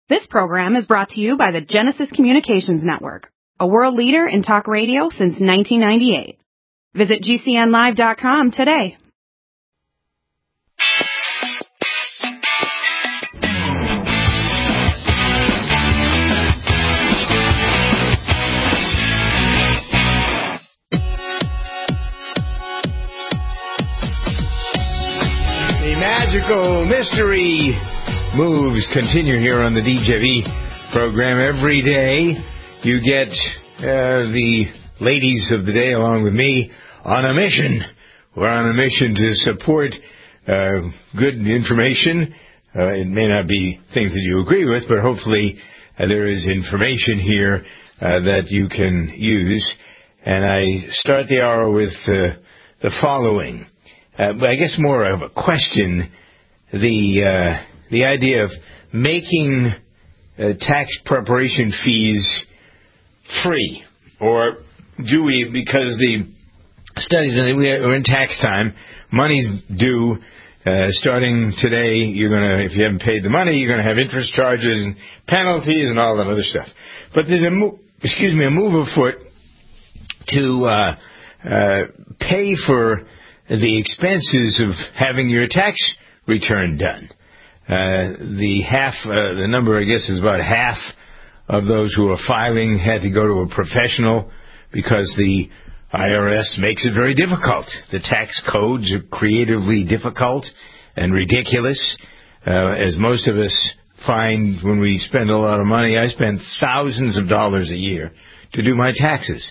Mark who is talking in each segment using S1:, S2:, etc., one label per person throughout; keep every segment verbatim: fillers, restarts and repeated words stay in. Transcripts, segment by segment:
S1: This program is brought to you by the Genesis Communications Network, a world leader in talk radio since nineteen ninety-eight. Visit G C N live dot com today.
S2: The magical mystery moves continue here on the D J V program. Every day you get uh, the ladies of the day along with me on a mission. We're on a mission to support uh, good information. Uh, it may not be things that you agree with, but hopefully uh, there is information here uh, that you can use. And I start the hour with uh, the following. Uh, but I guess more of a question. The uh, the idea of making uh, tax preparation fees free, or do we, because the studies, we're in tax time, money's due, uh, starting today, you're going to, if you haven't paid the money, you're going to have interest charges and penalties and all that other stuff. But there's a, mo- excuse me, a move afoot to uh, uh, pay for the expenses of having your tax return done. Uh, the half, uh, the number, I guess, is about half of those who are filing had to go to a professional because the I R S makes it very difficult. The tax codes are creatively difficult and ridiculous, uh, as most of us find when we spend a lot of money. I spend thousands of dollars a year to do my taxes.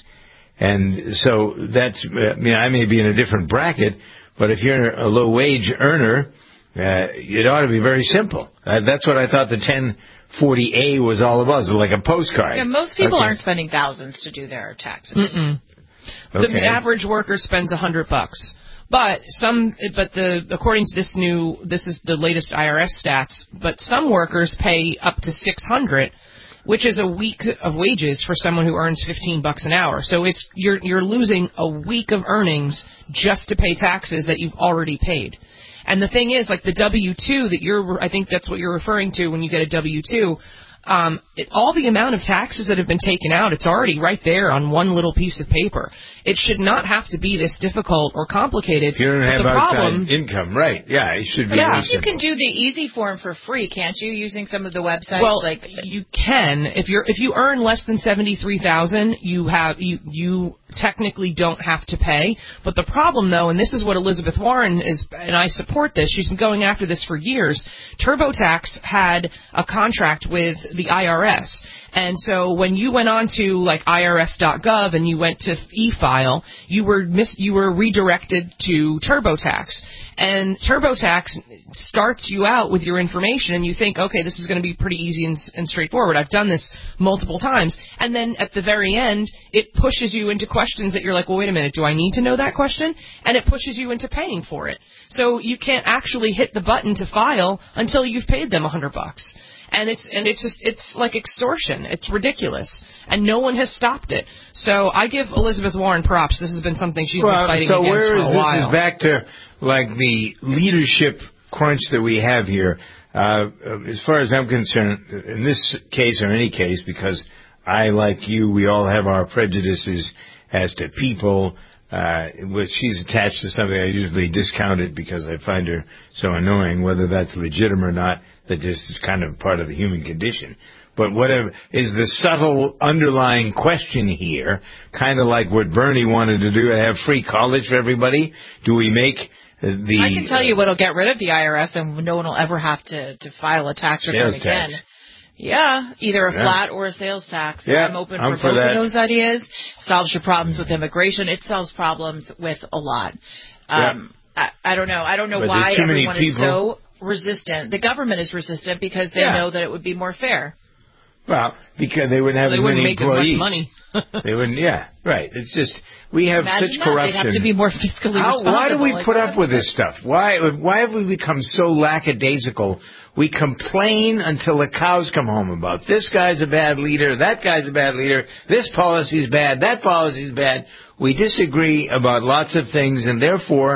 S2: And so that's, I mean, I may be in a different bracket, but if you're a low-wage earner, uh, it ought to be very simple. Uh, that's what I thought the ten forty A was all about. It's like a postcard.
S3: Yeah, most people
S2: okay.
S3: aren't spending thousands to do their taxes.
S4: Mm-mm.
S2: Okay.
S4: The average worker spends a hundred bucks. But some, but the according to this new, this is the latest I R S stats. But some workers pay up to six hundred, which is a week of wages for someone who earns fifteen bucks an hour. So it's you're you're losing a week of earnings just to pay taxes that you've already paid. And the thing is, like the W two that you're, I think that's what you're referring to when you get a W two. Um, it, all the amount of taxes that have been taken out, it's already right there on one little piece of paper. It should not have to be this difficult or complicated.
S2: If you don't have
S4: the
S2: outside
S4: problem,
S2: income, right? Yeah, it should be.
S4: Yeah,
S3: you can do the easy form for free, can't you? Using some of the websites.
S4: Well,
S3: like
S4: you can if you're if you earn less than seventy three thousand, you have you you technically don't have to pay. But the problem, though, and this is what Elizabeth Warren is, and I support this. She's been going after this for years. TurboTax had a contract with the I R S. And so when you went on to like I R S dot gov and you went to e-file, you were mis- you were redirected to TurboTax. And TurboTax starts you out with your information and you think, okay, this is going to be pretty easy and, and straightforward. I've done this multiple times. And then at the very end, it pushes you into questions that you're like, well, wait a minute, do I need to know that question? And it pushes you into paying for it. So you can't actually hit the button to file until you've paid them a hundred bucks. And it's and it's just it's like extortion. It's ridiculous, and no one has stopped it. So I give Elizabeth Warren props. This has been something she's
S2: well,
S4: been fighting
S2: so
S4: against
S2: where
S4: for
S2: is
S4: a
S2: this
S4: while.
S2: is back to like the leadership crunch that we have here. Uh, as far as I'm concerned, in this case or any case, because I, like you, we all have our prejudices as to people. Uh, which she's attached to something I usually discount it because I find her so annoying, whether that's legitimate or not. That just is kind of part of the human condition. But whatever is the subtle underlying question here, kind of like what Bernie wanted to do, to have free college for everybody. Do we make the...
S3: I can tell you what'll get rid of the I R S and no one will ever have to, to file a tax return
S2: sales
S3: again.
S2: Tax.
S3: Yeah, either a
S2: yeah.
S3: flat or a sales tax.
S2: Yeah,
S3: I'm open
S2: I'm
S3: for
S2: for
S3: both
S2: that.
S3: of those ideas. Solves your problems with immigration. It solves problems with a lot. Um, yeah. I, I don't know. I don't know
S2: but
S3: why everyone
S2: people...
S3: is so resistant. The government is resistant because they
S2: yeah.
S3: know that it would be more fair.
S2: Well, because they wouldn't have
S4: well, they
S2: as
S4: wouldn't
S2: many
S4: make
S2: employees.
S4: as much money.
S2: They wouldn't, yeah, right. It's just, we have
S3: Imagine
S2: such
S3: that.
S2: corruption.
S3: They'd have to be more fiscally
S2: How,
S3: responsible.
S2: why do we
S3: like
S2: put
S3: that?
S2: up with this stuff? Why Why have we become so lackadaisical? We complain until the cows come home about this guy's a bad leader, that guy's a bad leader, this policy's bad, that policy's bad. We disagree about lots of things, and therefore,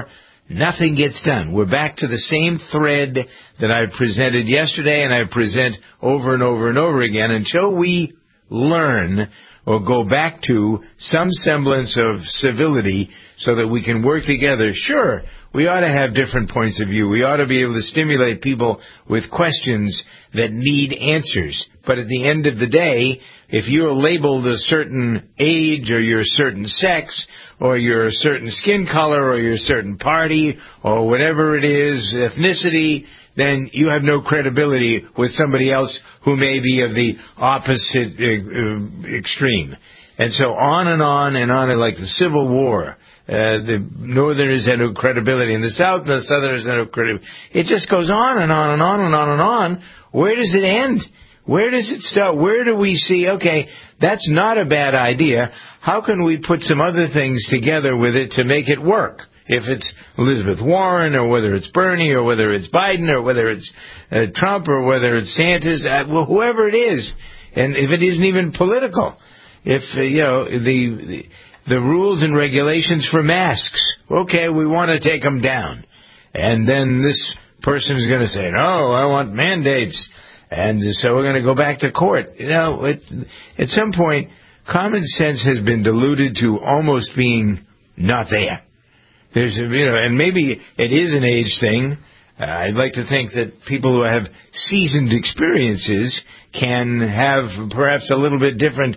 S2: nothing gets done. We're back to the same thread that I presented yesterday and I present over and over and over again until we learn or go back to some semblance of civility so that we can work together. Sure, we ought to have different points of view. We ought to be able to stimulate people with questions that need answers. But at the end of the day, if you're labeled a certain age or you're a certain sex or you're a certain skin color or you're a certain party or whatever it is, ethnicity, then you have no credibility with somebody else who may be of the opposite uh, extreme. And so on and on and on, like the Civil War. Uh, the Northerners had no credibility in the South, and the Southerners had no credibility. It just goes on and on and on and on and on. Where does it end? Where does it start? Where do we see, okay, that's not a bad idea. How can we put some other things together with it to make it work? If it's Elizabeth Warren or whether it's Bernie or whether it's Biden or whether it's uh, Trump or whether it's Santos, uh, well, whoever it is, and if it isn't even political, if, uh, you know, the... the The rules and regulations for masks. Okay, we want to take them down. And then this person is going to say, no, I want mandates. And so we're going to go back to court. You know, it, at some point, common sense has been diluted to almost being not there. There's, you know, and maybe it is an age thing. Uh, I'd like to think that people who have seasoned experiences can have perhaps a little bit different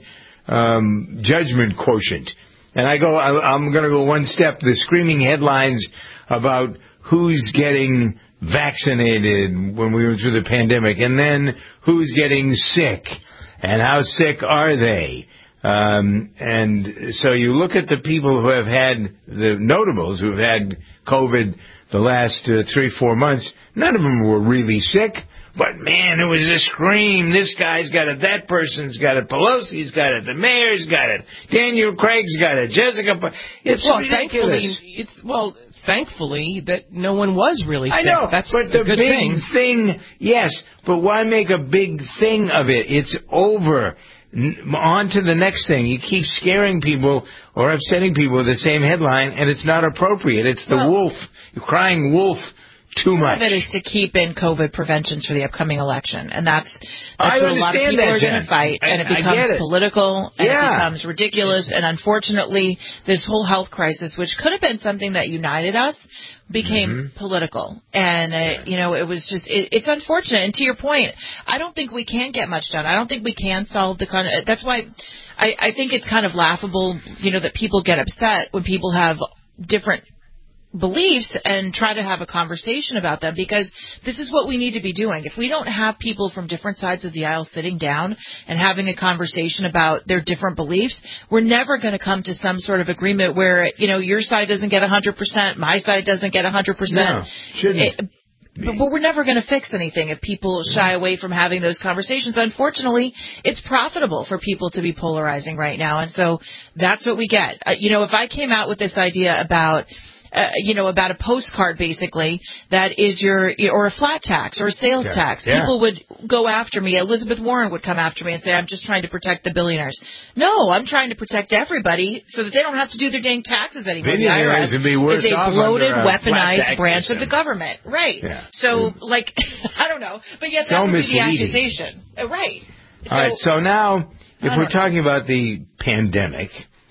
S2: um, judgment quotient. And I go, I, I'm going to go one step. The screaming headlines about who's getting vaccinated when we were through the pandemic, and then who's getting sick, and how sick are they? Um, and so you look at the people who have had, the notables who have had COVID the last uh, three, four months, none of them were really sick. But, man, it was a scream. This guy's got it. That person's got it. Pelosi's got it. The mayor's got it. Daniel Craig's got it. Jessica... It's
S4: well,
S2: ridiculous.
S4: Thankfully, it's, well, thankfully that no one was really sick.
S2: I know,
S4: That's
S2: but
S4: a
S2: the
S4: good
S2: big
S4: thing.
S2: thing, yes, but why make a big thing of it? It's over. N- on to the next thing. You keep scaring people or upsetting people with the same headline, and it's not appropriate. It's the
S3: well,
S2: wolf, crying wolf. Too much.
S3: Part of it is to keep in COVID preventions for the upcoming election, and that's
S2: I
S3: that's what a lot of
S2: understand
S3: people
S2: that,
S3: are going
S2: Jen.
S3: to fight,
S2: I-
S3: and it
S2: I
S3: becomes
S2: get it.
S3: political, and
S2: Yeah.
S3: it becomes ridiculous, and unfortunately, this whole health crisis, which could have been something that united us, became
S2: Mm-hmm.
S3: political, and uh, you know, it was just it, it's unfortunate. And to your point, I don't think we can get much done. I don't think we can solve the kind of. That's why I, I think it's kind of laughable, you know, that people get upset when people have different beliefs and try to have a conversation about them, because this is what we need to be doing. If we don't have people from different sides of the aisle sitting down and having a conversation about their different beliefs, we're never going to come to some sort of agreement where, you know, your side doesn't get one hundred percent, my side doesn't get one hundred percent.
S2: No, shouldn't.
S3: It, But, but we're never going to fix anything if people shy away from having those conversations. Unfortunately, it's profitable for people to be polarizing right now, and so that's what we get. Uh, you know, if I came out with this idea about Uh, you know, about a postcard, basically, that is your, or a flat tax or a sales
S2: Yeah.
S3: tax.
S2: Yeah.
S3: People would go after me. Elizabeth Warren would come after me and say, I'm just trying to protect the billionaires. No, I'm trying to protect everybody so that they don't have to do their dang taxes anymore. The I R S
S2: Billionaires would be worse
S3: is a
S2: off
S3: bloated,
S2: under a flat
S3: weaponized
S2: tax
S3: branch
S2: system.
S3: of the government. Right.
S2: Yeah.
S3: So, like, I don't know. But yes,
S2: So
S3: that would
S2: misleading.
S3: be the accusation. Uh, right.
S2: All right, so now, if
S3: I
S2: we're
S3: don't-
S2: talking about the pandemic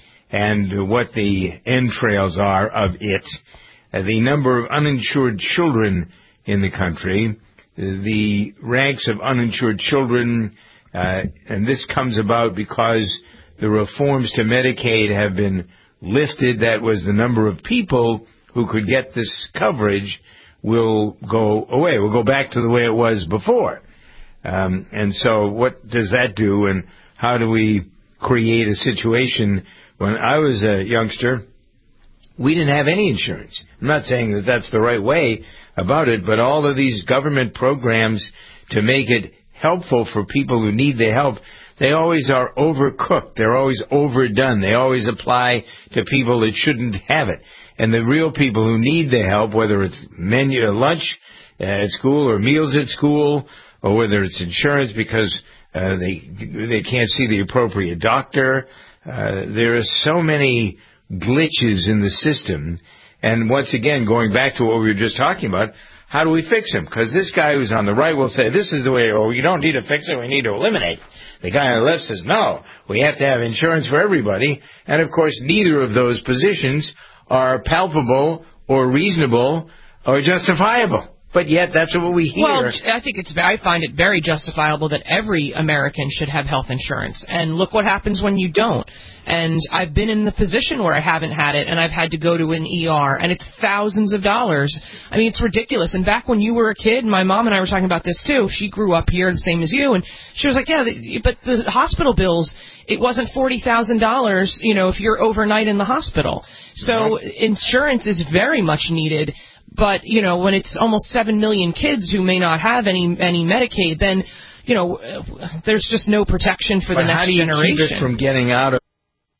S2: and what the entrails are of it, uh, the number of uninsured children in the country, the ranks of uninsured children, uh, and this comes about because the reforms to Medicaid have been lifted. That was the number of people who could get this coverage will go away. We'll go back to the way it was before. Um, and so what does that do, and how do we create a situation? When I was a youngster, we didn't have any insurance. I'm not saying that that's the right way about it, but all of these government programs to make it helpful for people who need the help, they always are overcooked. They're always overdone. They always apply to people that shouldn't have it. And the real people who need the help, whether it's menu lunch at school or meals at school, or whether it's insurance because uh, they they can't see the appropriate doctor, uh, there are so many glitches in the system, And once again, going back to what we were just talking about, how do we fix him? Because this guy who's on the right will say, this is the way, or you don't need to fix it, we need to eliminate. The guy on the left says, no, we have to have insurance for everybody. And, of course, neither of those positions are palpable or reasonable or justifiable. But yet, that's what we hear.
S4: Well, I think it's. I find it very justifiable that every American should have health insurance. And look what happens when you don't. And I've been in the position where I haven't had it, and I've had to go to an E R, and it's thousands of dollars. I mean, it's ridiculous. And back when you were a kid, my mom and I were talking about this too. She grew up here, the same as you, and she was like, yeah, but the hospital bills, it wasn't forty thousand dollars, you know, if you're overnight in the hospital. So insurance is very much needed. But, you know, when it's almost seven million kids who may not have any any Medicaid, then, you know, there's just no protection for
S2: but
S4: the next
S2: how do you
S4: generation.
S2: Keep it from getting out of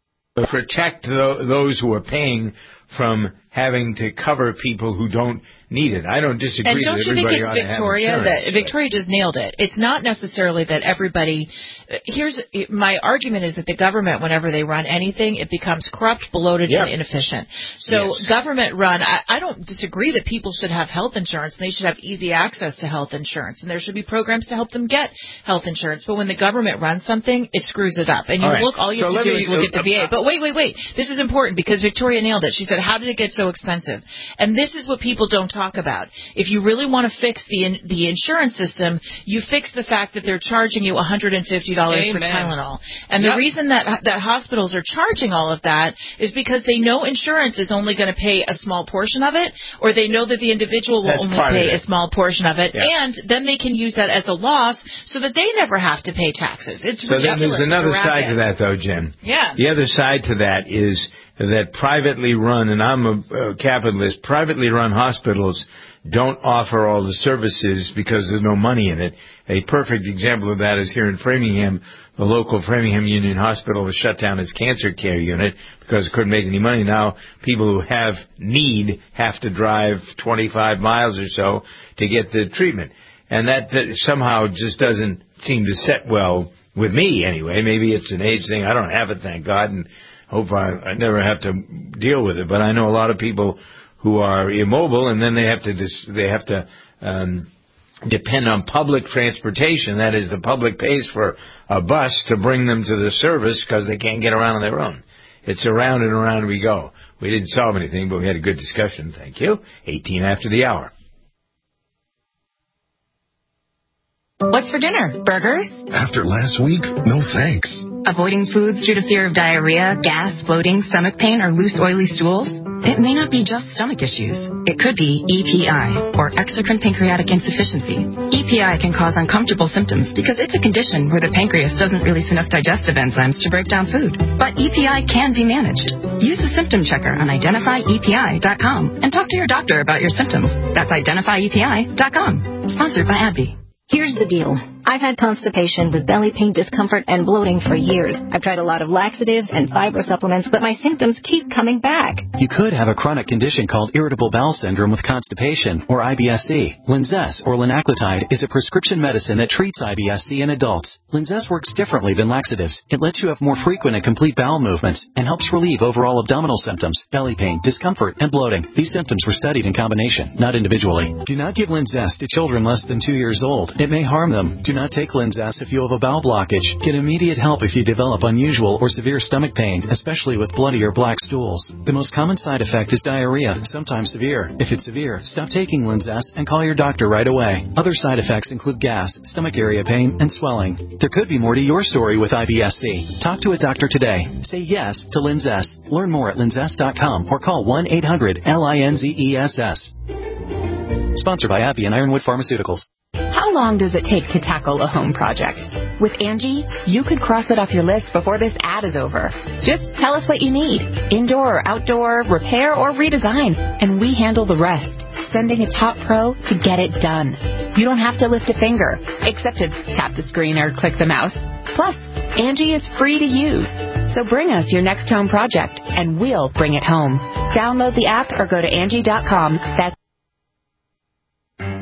S2: protect th- those who are paying from having to cover people who don't need it. I don't disagree.
S3: And don't
S2: that
S3: you think
S2: everybody
S3: it's Victoria that
S2: but...
S3: Victoria just nailed it? It's not necessarily that everybody. Here's my argument: is that the government, whenever they run anything, it becomes corrupt, bloated,
S2: yep.
S3: and inefficient. So
S2: yes.
S3: government run. I, I don't disagree that people should have health insurance and they should have easy access to health insurance, and there should be programs to help them get health insurance. But when the government runs something, it screws it up. And you
S2: all right.
S3: look, all you
S2: so
S3: have to do
S2: me,
S3: is look uh, at the V A. Uh, but wait, wait, wait. This is important because Victoria nailed it. She said, "How did it get so expensive?" And this is what people don't talk about. If you really want to fix the in, the insurance system, you fix the fact that they're charging you one hundred fifty dollars
S4: Amen.
S3: for Tylenol. And
S4: yep.
S3: the reason that that hospitals are charging all of that is because they know insurance is only going to pay a small portion of it, or they know that the individual will
S2: That's
S3: only pay a small portion of it,
S2: yeah.
S3: and then they can use that as a loss so that they never have to pay taxes. It's
S2: so
S3: ridiculous.
S2: then there's another side to
S3: it.
S2: that, though, Jen.
S3: Yeah.
S2: The other side to that is that privately run, and I'm a, a capitalist, privately run hospitals don't offer all the services because there's no money in it. A perfect example of that is here in Framingham. The local Framingham Union Hospital was shut down its cancer care unit because it couldn't make any money. Now people who have need have to drive twenty-five miles or so to get the treatment. And that, that somehow just doesn't seem to set well with me anyway. Maybe it's an age thing. I don't have it, thank God, and hope I, I never have to deal with it. But I know a lot of people who are immobile, and then they have to dis- they have to um, depend on public transportation. That is, the public pays for a bus to bring them to the service because they can't get around on their own. It's around and around we go. We didn't solve anything, but we had a good discussion. Thank you. eighteen after the hour.
S5: What's for dinner? Burgers?
S6: After last week, no thanks.
S5: Avoiding foods due to fear of diarrhea, gas, bloating, stomach pain, or loose, oily stools? It may not be just stomach issues. It could be E P I, or exocrine pancreatic insufficiency. E P I can cause uncomfortable symptoms because it's a condition where the pancreas doesn't release enough digestive enzymes to break down food. But E P I can be managed. Use the symptom checker on identify E P I dot com and talk to your doctor about your symptoms. That's identify E P I dot com. Sponsored by AbbVie.
S7: Here's the deal. I've had constipation with belly pain, discomfort, and bloating for years. I've tried a lot of laxatives and fiber supplements, but my symptoms keep coming back.
S8: You could have a chronic condition called irritable bowel syndrome with constipation, or I B S C. Linzess, or linaclotide, is a prescription medicine that treats I B S C in adults. Linzess works differently than laxatives. It lets you have more frequent and complete bowel movements and helps relieve overall abdominal symptoms, belly pain, discomfort, and bloating. These symptoms were studied in combination, not individually. Do not give Linzess to children less than two years old. It may harm them. Do not take Linzess if you have a bowel blockage. Get immediate help if you develop unusual or severe stomach pain, especially with bloody or black stools. The most common side effect is diarrhea, sometimes severe. If it's severe, stop taking Linzess and call your doctor right away. Other side effects include gas, stomach area pain, and swelling. There could be more to your story with I B S C. Talk to a doctor today. Say yes to Linzess. Learn more at linzess dot com or call one eight hundred L I N Z E S S. Sponsored by AbbVie and Ironwood Pharmaceuticals.
S1: How long does it take to tackle a home project? With Angie, you could cross it off your list before this ad is over. Just tell us what you need, indoor or outdoor, repair or redesign, and we handle the rest, sending a top pro to get it done. You don't have to lift a finger, except to tap the screen or click the mouse. Plus, Angie is free to use. So bring us your next home project, and we'll bring it home. Download the app or go to Angie dot com. That's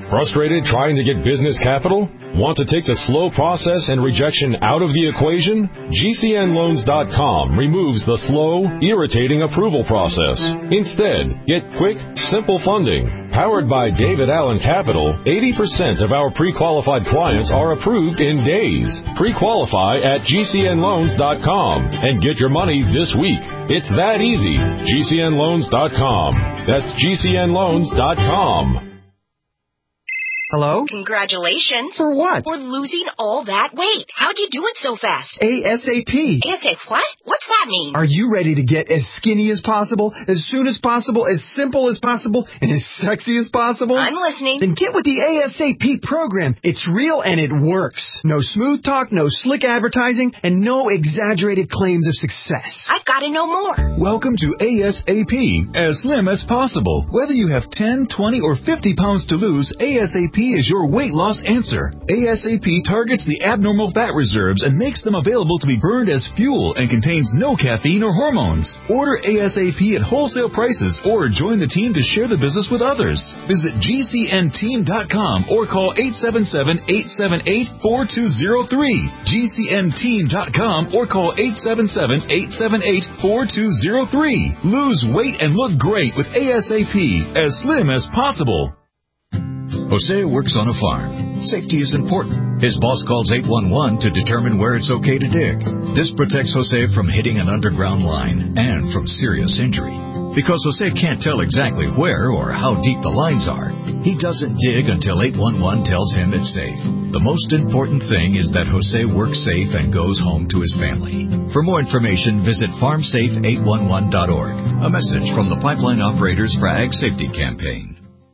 S9: Frustrated trying to get business capital? Want to take the slow process and rejection out of the equation? G C N loans dot com removes the slow, irritating approval process. Instead, get quick, simple funding. Powered by David Allen Capital, eighty percent of our pre-qualified clients are approved in days. Pre-qualify at G C N loans dot com and get your money this week. It's that easy. G C N loans dot com. That's G C N loans dot com.
S10: Hello?
S11: Congratulations.
S10: For what?
S11: For losing all that weight. How'd you do it so fast?
S10: ASAP.
S11: ASAP what? What's that mean?
S10: Are you ready to get as skinny as possible, as soon as possible, as simple as possible, and as sexy as possible?
S11: I'm listening.
S10: Then get with the ASAP program. It's real and it works. No smooth talk, no slick advertising, and no exaggerated claims of success.
S11: I've got to know more.
S12: Welcome to ASAP, as slim as possible. Whether you have ten, twenty, or fifty pounds to lose, ASAP is your weight loss answer. ASAP targets the abnormal fat reserves and makes them available to be burned as fuel and contains no caffeine or hormones. Order ASAP at wholesale prices or join the team to share the business with others. Visit G C N team dot com or call eight seven seven, eight seven eight, four two zero three. G C N team dot com or call eight seven seven, eight seven eight, four two zero three. Lose weight and look great with ASAP, as slim as possible.
S13: Jose works on a farm. Safety is important. His boss calls eight one one to determine where it's okay to dig. This protects Jose from hitting an underground line and from serious injury. Because Jose can't tell exactly where or how deep the lines are, he doesn't dig until eight one one tells him it's safe. The most important thing is that Jose works safe and goes home to his family. For more information, visit farm safe eight one one dot org. A message from the Pipeline Operators for Ag Safety Campaign.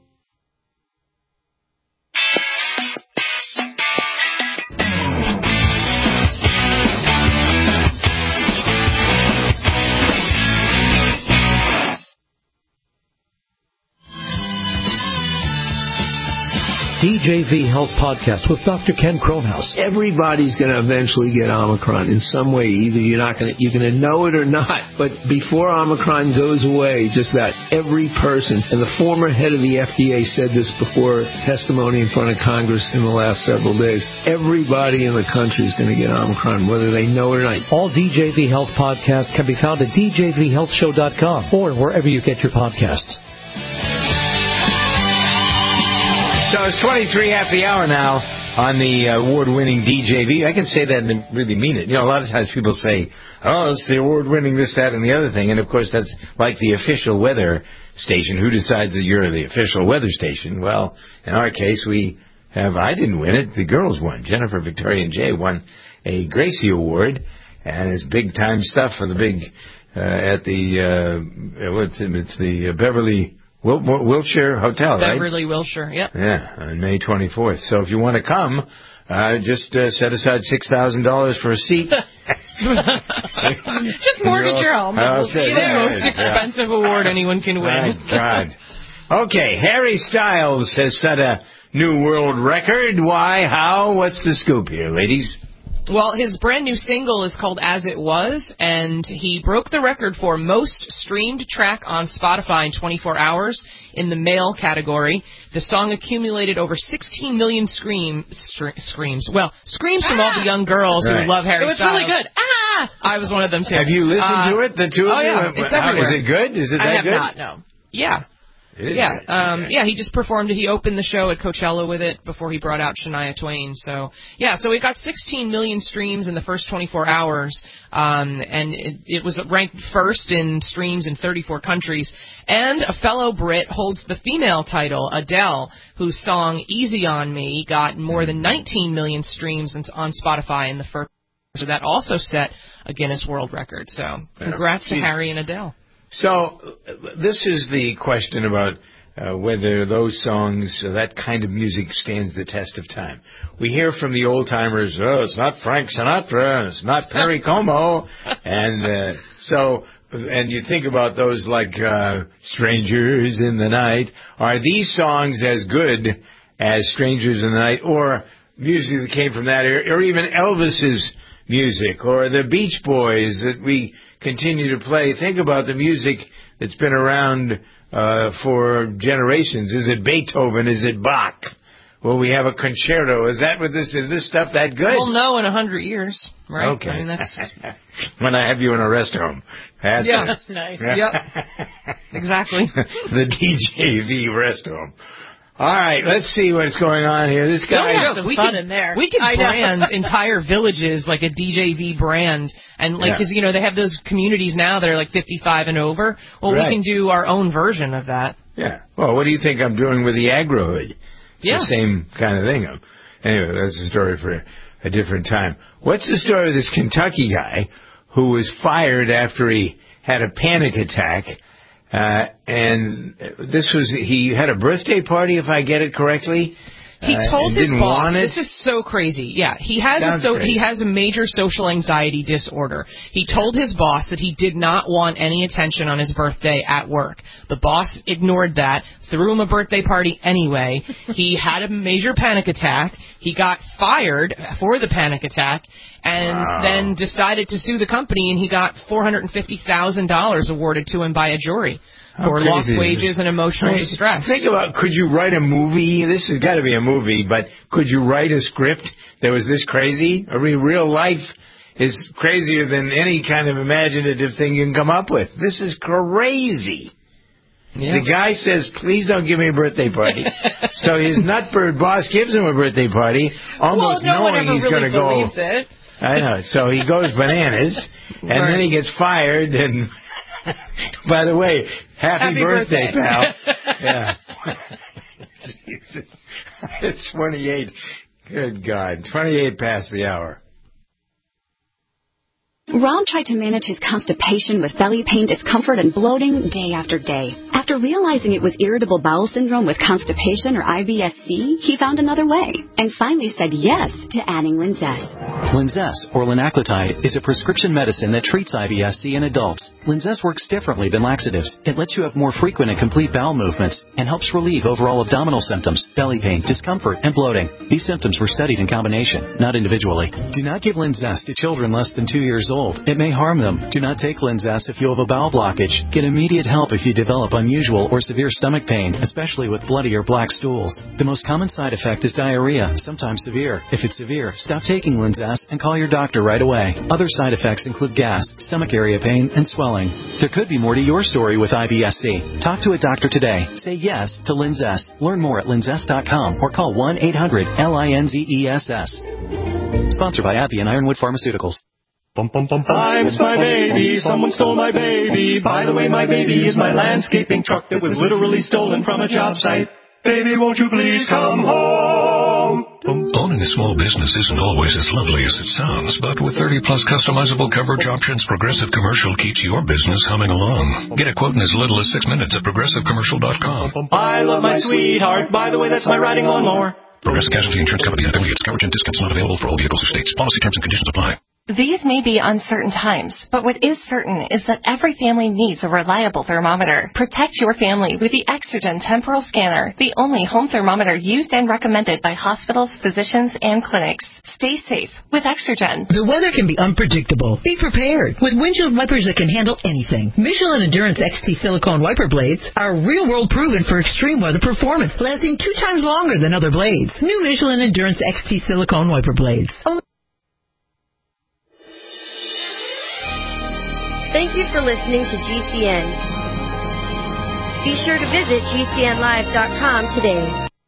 S14: D J V Health Podcast with Doctor Ken Kronhaus.
S15: Everybody's going to eventually get Omicron in some way. Either you're not going to, you're going to know it or not. But before Omicron goes away, just about every person, and the former head of the F D A said this before testimony in front of Congress in the last several days, everybody in the country is going to get Omicron, whether they know it or not.
S14: All D J V Health podcasts can be found at D J V health show dot com or wherever you get your podcasts.
S2: So it's twenty-three after the hour now on the award-winning D J V. I can say that and really mean it. You know, a lot of times people say, oh, it's the award-winning this, that, and the other thing. And, of course, that's like the official weather station. Who decides that you're the official weather station? Well, in our case, we have, I didn't win it. The girls won. Jennifer, Victoria, and Jay won a Gracie Award. And it's big-time stuff for the big, uh, at the, uh, what's it, it's the uh, Beverly... Wil- Wilshire Hotel, right?
S4: Beverly Wilshire, yep.
S2: Yeah, on May twenty-fourth. So if you want to come, uh, just uh, set aside six thousand dollars for a seat.
S4: Just mortgage your home.
S2: I'll say
S4: the most expensive yeah. award anyone can win.
S2: My God. Okay, Harry Styles has set a new world record. Why? How? What's the scoop here, ladies?
S4: Well, his brand new single is called As It Was, and he broke the record for most streamed track on Spotify in twenty-four hours in the male category. The song accumulated over sixteen million scream, stre- screams. Well, screams ah! from all the young girls right. who love Harry Styles.
S3: It was Styles. really good. Ah!
S4: I was one of them, too.
S2: Have you listened
S4: uh,
S2: to it, the two of
S4: oh,
S2: you?
S4: yeah, it's everywhere.
S2: Is it good? Is it that
S4: I have
S2: good?
S4: not, no. Yeah.
S2: It is
S4: yeah,
S2: good.
S4: um,
S2: okay.
S4: yeah. He just performed. He opened the show at Coachella with it before he brought out Shania Twain. So yeah, so it got sixteen million streams in the first twenty-four hours, um, and it, it was ranked first in streams in thirty-four countries. And a fellow Brit holds the female title, Adele, whose song "Easy on Me" got more than nineteen million streams on Spotify in the first. So that also set a Guinness World Record. So congrats to Harry and Adele.
S2: So this is the question about uh, whether those songs, uh, that kind of music stands the test of time. We hear from the old-timers, oh, it's not Frank Sinatra, it's not Perry Como, and uh, so, and you think about those like uh, Strangers in the Night. Are these songs as good as Strangers in the Night, or music that came from that era, or even Elvis's music, or the Beach Boys that we continue to play? Think about the music that's been around uh, for generations. Is it Beethoven? Is it Bach? will we have a concerto? Is that what this is? This stuff that good?
S4: We'll know in a hundred years, right?
S2: Okay.
S4: I mean, that's...
S2: when I have you in a rest home. That's
S4: yeah.
S2: it.
S3: Nice.
S4: Yep. Exactly.
S2: The D J V rest home. All right, let's see what's going on here. This guy,
S3: yeah, some
S4: we
S3: fun
S4: could,
S3: in there.
S4: We could
S3: I know.
S4: brand entire villages like a D J V brand, and like because
S2: Yeah.
S4: you know they have those communities now that are like fifty-five and over. Well,
S2: Right.
S4: we can do our own version of that.
S2: Yeah. Well, what do you think I'm doing with the agro-hood? It's
S4: Yeah.
S2: the same kind of thing. Anyway, that's a story for a different time. What's the story of this Kentucky guy who was fired after he had a panic attack? Uh, and this was, he had a birthday party, if I get it correctly.
S4: He
S2: uh,
S4: told his
S2: didn't
S4: boss,
S2: want it.
S4: "This is so crazy." Yeah, he has
S2: Sounds
S4: a so,
S2: crazy.
S4: he has a major social anxiety disorder. He told his boss that he did not want any attention on his birthday at work. The boss ignored that, threw him a birthday party anyway. He had a major panic attack. He got fired for the panic attack, and
S2: Wow.
S4: then decided to sue the company. And he got four hundred and fifty thousand dollars awarded to him by a jury.
S2: How
S4: For
S2: crazy
S4: lost
S2: is
S4: wages
S2: this?
S4: and emotional
S2: I mean,
S4: distress.
S2: Think about, could you write a movie? This has got to be a movie, but could you write a script that was this crazy? I mean, real life is crazier than any kind of imaginative thing you can come up with. This is crazy.
S4: Yeah.
S2: The guy says, please don't give me a birthday party. So his nutbird boss gives him a birthday party, almost
S3: well, no one
S2: knowing
S3: ever
S2: he's
S3: really
S2: going to go.
S3: believes it.
S2: I know. So he goes bananas, and
S3: Right.
S2: then he gets fired. And by the way, happy,
S3: Happy
S2: birthday,
S3: birthday.
S2: pal. Yeah. It's twenty-eight. Good God. twenty-eight past the hour.
S16: Rob tried to manage his constipation with belly pain, discomfort, and bloating day after day. After realizing it was irritable bowel syndrome with constipation or I B S C, he found another way and finally said yes to adding Linzess.
S8: Linzess, or linaclotide, is a prescription medicine that treats I B S C in adults. Linzess works differently than laxatives. It lets you have more frequent and complete bowel movements and helps relieve overall abdominal symptoms, belly pain, discomfort, and bloating. These symptoms were studied in combination, not individually. Do not give Linzess to children less than two years old. It may harm them. Do not take Linzess if you have a bowel blockage. Get immediate help if you develop unusual or severe stomach pain, especially with bloody or black stools. The most common side effect is diarrhea, sometimes severe. If it's severe, stop taking Linzess and call your doctor right away. Other side effects include gas, stomach area pain, and swelling. There could be more to your story with I B S C. Talk to a doctor today. Say yes to Linzess. Learn more at linzess dot com or call one eight hundred L I N Z E S S. Sponsored by AbbVie and Ironwood Pharmaceuticals.
S17: Bum, bum, bum, I miss my baby, someone stole my baby. By the way, my baby is my landscaping truck that was literally stolen from a job site. Baby, won't you please come home?
S6: Owning a small business isn't always as lovely as it sounds, but with thirty plus customizable coverage options, Progressive Commercial keeps your business humming along. Get a quote in as little as six minutes at progressive commercial dot com.
S17: I love my sweetheart. By the way, that's my riding lawnmower.
S6: Progressive Casualty Insurance Company and affiliates. Coverage and discounts not available for all vehicles or states. Policy terms and conditions apply.
S18: These may be uncertain times, but what is certain is that every family needs a reliable thermometer. Protect your family with the Exergen Temporal Scanner, the only home thermometer used and recommended by hospitals, physicians, and clinics. Stay safe with Exergen.
S19: The weather can be unpredictable. Be prepared with windshield wipers that can handle anything. Michelin Endurance X T silicone wiper blades are real-world proven for extreme weather performance, lasting two times longer than other blades. New Michelin Endurance X T silicone wiper blades.
S20: Thank you for listening to G C N. Be sure to visit G C N live dot com today.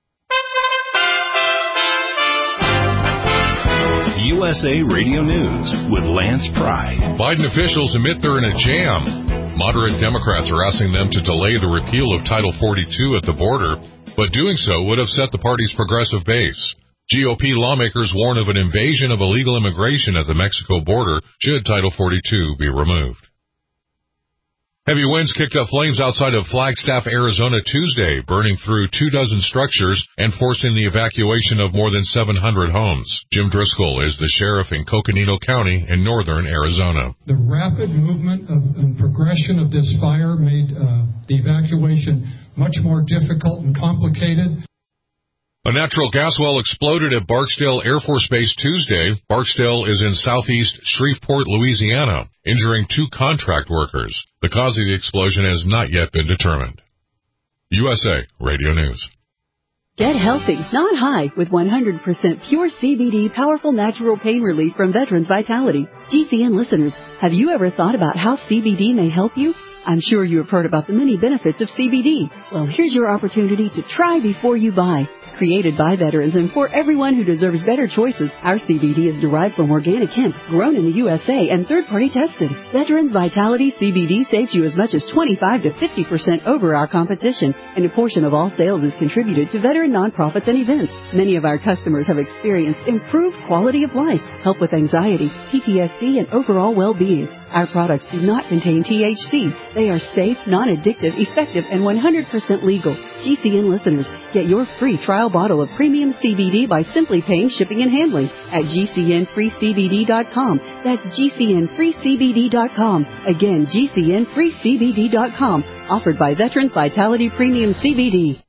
S21: U S A Radio News with Lance Pry.
S9: Biden officials admit they're in a jam. Moderate Democrats are asking them to delay the repeal of Title forty-two at the border, but doing so would upset the party's progressive base. G O P lawmakers warn of an invasion of illegal immigration at the Mexico border should Title forty-two be removed. Heavy winds kicked up flames outside of Flagstaff, Arizona Tuesday, burning through two dozen structures and forcing the evacuation of more than seven hundred homes. Jim Driscoll is the sheriff in Coconino County in northern Arizona.
S22: The rapid movement of, and progression of this fire made uh, the evacuation much more difficult and complicated.
S9: A natural gas well exploded at Barksdale Air Force Base Tuesday. Barksdale is in southeast Shreveport, Louisiana, injuring two contract workers. The cause of the explosion has not yet been determined. U S A Radio News.
S5: Get healthy, not high, with one hundred percent pure C B D powerful natural pain relief from Veterans Vitality. G C N listeners, have you ever thought about how C B D may help you? I'm sure you have heard about the many benefits of C B D. Well, here's your opportunity to try before you buy. Created by veterans and for everyone who deserves better choices, our C B D is derived from organic hemp, grown in the U S A and third-party tested. Veterans Vitality C B D saves you as much as twenty-five to fifty percent over our competition, and a portion of all sales is contributed to veteran nonprofits and events. Many of our customers have experienced improved quality of life, help with anxiety, P T S D, and overall well-being. Our products do not contain T H C. They are safe, non-addictive, effective, and one hundred percent legal. G C N listeners, get your free trial bottle of premium C B D by simply paying shipping and handling at G C N free C B D dot com. That's G C N free C B D dot com. Again, G C N free C B D dot com. Offered by Veterans Vitality Premium C B D.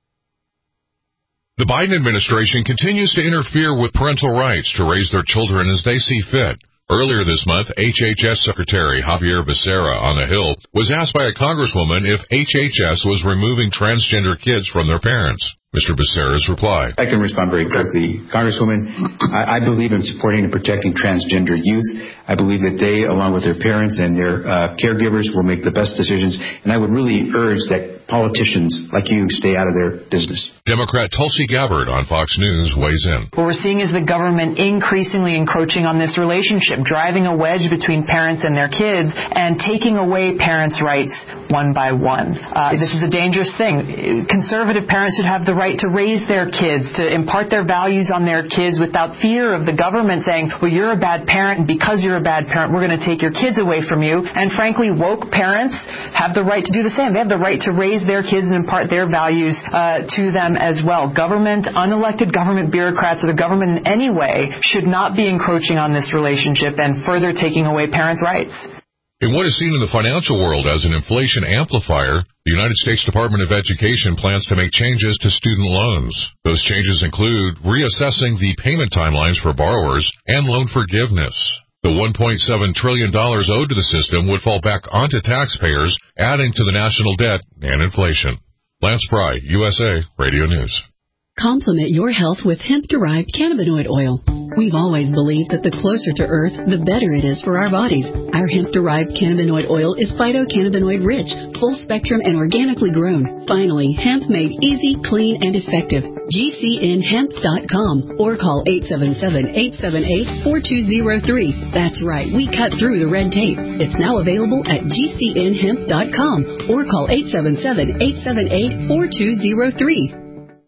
S7: The Biden administration continues to interfere with parental rights to raise their children as they see fit. Earlier this month, H H S Secretary Javier Becerra on the Hill was asked by a congresswoman if H H S was removing transgender kids from their parents. Mister Becerra's reply.
S23: I can respond very quickly. Congresswoman, I, I believe in supporting and protecting transgender youth. I believe that they, along with their parents and their uh, caregivers, will make the best decisions. And I would really urge that politicians like you stay out of their business.
S7: Democrat Tulsi Gabbard on Fox News weighs in.
S24: What we're seeing is the government increasingly encroaching on this relationship, driving a wedge between parents and their kids and taking away parents' rights one by one. Uh, this is a dangerous thing. Conservative parents should have the right to raise their kids, to impart their values on their kids without fear of the government saying, well, you're a bad parent, and because you're a bad parent, we're going to take your kids away from you. And frankly, woke parents have the right to do the same. They have the right to raise their kids and impart their values uh, to them as well. Government, unelected government bureaucrats, or the government in any way should not be encroaching on this relationship and further taking away parents' rights.
S7: In what is seen in the financial world as an inflation amplifier, the United States Department of Education plans to make changes to student loans. Those changes include reassessing the payment timelines for borrowers and loan forgiveness. The one point seven trillion dollars owed to the system would fall back onto taxpayers, adding to the national debt and inflation. Lance Pry, U S A Radio News.
S5: Complement your health with hemp-derived cannabinoid oil. We've always believed that the closer to Earth, the better it is for our bodies. Our hemp-derived cannabinoid oil is phytocannabinoid-rich, full-spectrum, and organically grown. Finally, hemp made easy, clean, and effective. G C N hemp dot com or call eight seven seven, eight seven eight, four two zero three. That's right, we cut through the red tape. It's now available at G C N hemp dot com or call eight seven seven, eight seven eight, four two zero three.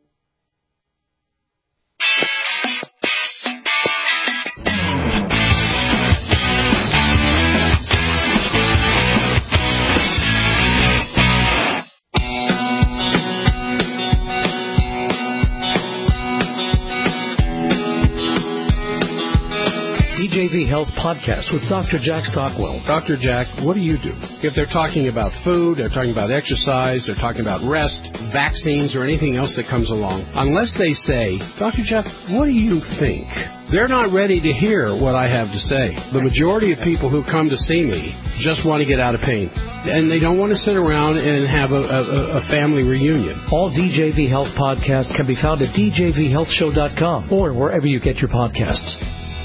S14: D J V Health Podcast with Doctor Jack Stockwell.
S25: Doctor Jack, what do you do? If they're talking about food, they're talking about exercise, they're talking about rest, vaccines, or anything else that comes along, unless they say, Doctor Jack, what do you think? They're not ready to hear what I have to say. The majority of people who come to see me just want to get out of pain. And they don't want to sit around and have a, a, a family reunion.
S14: All D J V Health podcasts can be found at D J V health show dot com or wherever you get your podcasts.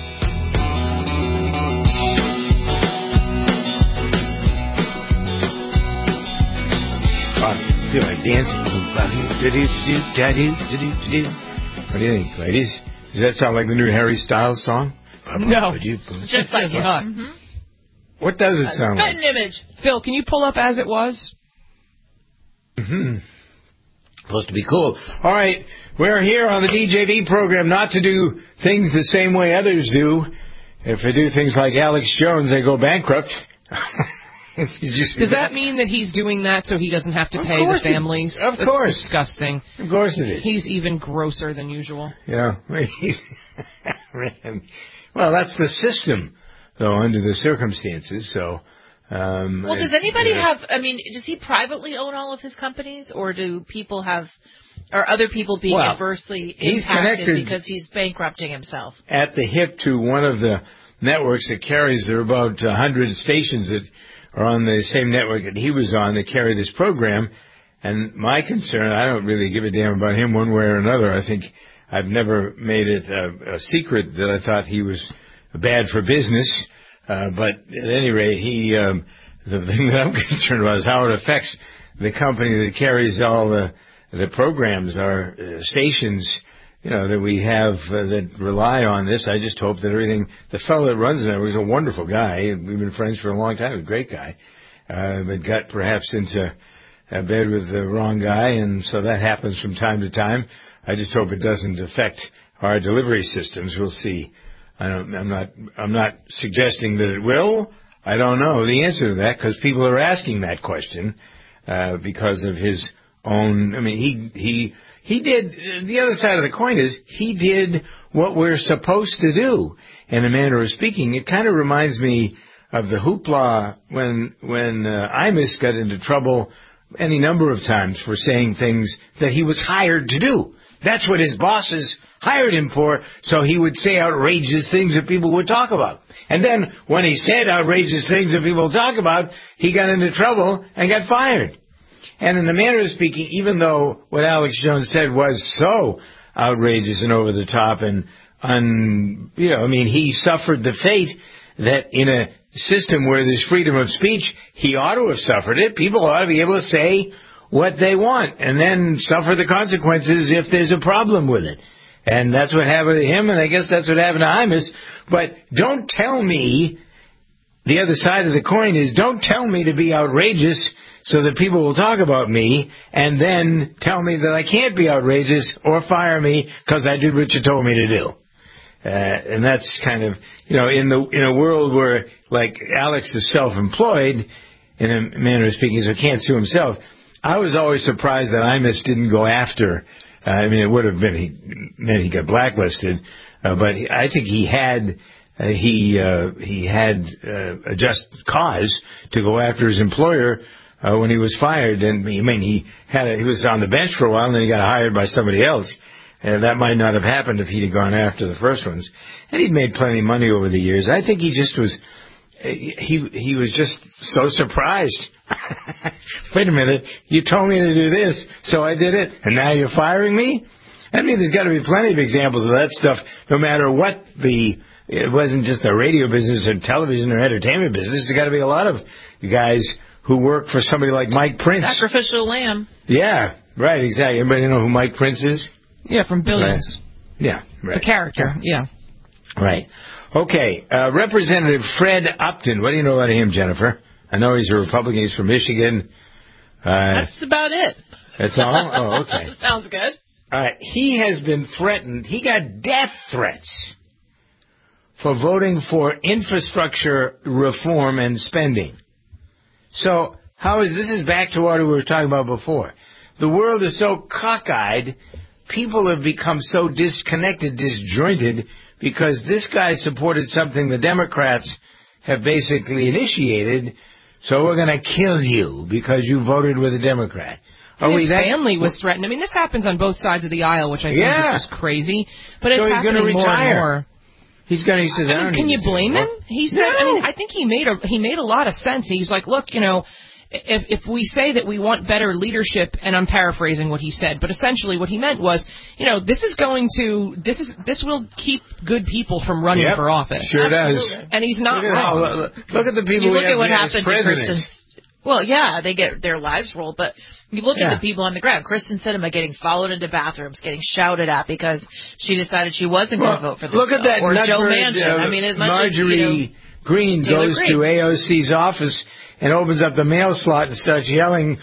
S2: I feel like dancing. What do you think, ladies? Does that sound like the new Harry Styles song?
S4: No.
S3: Just like it. Mm-hmm.
S2: What does it sound like?
S3: An image.
S4: Phil, can you pull up As It Was?
S2: Mm-hmm. Supposed to be cool. All right, we're here on the D J V program not to do things the same way others do. If they do things like Alex Jones, they go bankrupt.
S4: Does that, that mean that he's doing that so he doesn't have to
S2: of
S4: pay the families?
S2: It, of
S4: That's
S2: course.
S4: disgusting.
S2: Of course it is.
S4: He's even grosser than usual.
S2: Yeah. Well, that's the system, though, under the circumstances. So. Um,
S3: well, does anybody yeah. have, I mean, does he privately own all of his companies, or do people have, are other people being
S2: well,
S3: adversely
S2: he's
S3: impacted because he's bankrupting himself?
S2: At the hip to one of the networks that carries, there are about one hundred stations that are on the same network that he was on that carry this program, And my concern, I don't really give a damn about him one way or another. I think I've never made it a, a secret that I thought he was bad for business. Uh, but at any rate, he, um, the thing that I'm concerned about is how it affects the company that carries all the, the programs, our uh, stations, you know, that we have uh, that rely on this. I just hope that everything, the fellow that runs it was a wonderful guy. We've been friends for a long time, a great guy, uh, but got perhaps into a bed with the wrong guy, and so that happens from time to time. I just hope it doesn't affect our delivery systems. We'll see. I don't, I'm not, I'm not suggesting that it will. I don't know the answer to that because people are asking that question, uh, because of his own, I mean, he, he, he did, the other side of the coin is he did what we're supposed to do in a manner of speaking. It kind of reminds me of the hoopla when, when, uh, Imus got into trouble any number of times for saying things that he was hired to do. That's what his bosses hired him for, so he would say outrageous things that people would talk about. And then when he said outrageous things that people would talk about, he got into trouble and got fired. And in the manner of speaking, even though what Alex Jones said was so outrageous and over the top and, un, you know, I mean, he suffered the fate that in a system where there's freedom of speech, he ought to have suffered it. People ought to be able to say what they want and then suffer the consequences if there's a problem with it. And that's what happened to him, and I guess that's what happened to Imus. But don't tell me, the other side of the coin is, don't tell me to be outrageous so that people will talk about me, and then tell me that I can't be outrageous or fire me because I did what you told me to do. Uh, and that's kind of, you know, in the in a world where, like, Alex is self-employed, in a manner of speaking, so can't sue himself. I was always surprised that Imus didn't go after. Uh, I mean, it would have been he meant he got blacklisted, uh, but he, I think he had uh, he uh, he had uh, a just cause to go after his employer uh, when he was fired. And I mean, he had a, he was on the bench for a while, and then he got hired by somebody else. And that might not have happened if he'd have gone after the first ones. And he'd made plenty of money over the years. I think he just was, he he was just so surprised. Wait a minute, you told me to do this, so I did it, and now you're firing me? I mean, there's got to be plenty of examples of that stuff, no matter what the, it wasn't just the radio business or television or entertainment business. There's got to be a lot of guys who work for somebody like Mike Prince.
S3: Sacrificial lamb.
S2: Yeah, right, exactly. Everybody know who Mike Prince is?
S4: Yeah, from Billions.
S2: Right. Yeah, right.
S4: The character, yeah.
S2: Right. Okay, uh, Representative Fred Upton. What do you know about him, Jennifer? I know he's a Republican. He's from Michigan. Uh,
S3: That's about it.
S2: That's all? Oh, okay.
S3: Sounds good.
S2: All right. He has been threatened. He got death threats for voting for infrastructure reform and spending. So how is this is back to what we were talking about before. The world is so cockeyed. People have become so disconnected, disjointed, because this guy supported something the Democrats have basically initiated. So we're going to kill you because you voted with a Democrat.
S4: Are his we that, family was threatened. I mean, this happens on both sides of the aisle, which I think
S2: yeah.
S4: is just crazy. But it's
S2: so
S4: happening more and more.
S2: He's going to. He says,
S4: I mean,
S2: I don't
S4: can you blame him? He said.
S2: No.
S4: I mean, I think he made a he made a lot of sense. He's like, look, you know, if if we say that we want better leadership, and I'm paraphrasing what he said, but essentially what he meant was, you know, this is going to this is this will keep good people from running
S2: yep,
S4: for office.
S2: Sure Absolutely. does.
S4: And he's not
S2: look
S4: wrong.
S2: At, look, look at the people.
S3: You look
S2: we
S3: at what
S2: have
S3: happened to Kristen. Well, yeah, they get their lives rolled, but you look yeah. at the people on the ground. Kristen Sinema getting followed into bathrooms, getting shouted at because she decided she wasn't
S2: well,
S3: going to vote for this.
S2: Look at that.
S3: Or Joe
S2: Nutbird,
S3: Manchin.
S2: Uh,
S3: I mean, as much
S2: Marjorie
S3: as, you know,
S2: Green
S3: Taylor
S2: goes
S3: Green.
S2: to A O C's office and opens up the mail slot and starts yelling.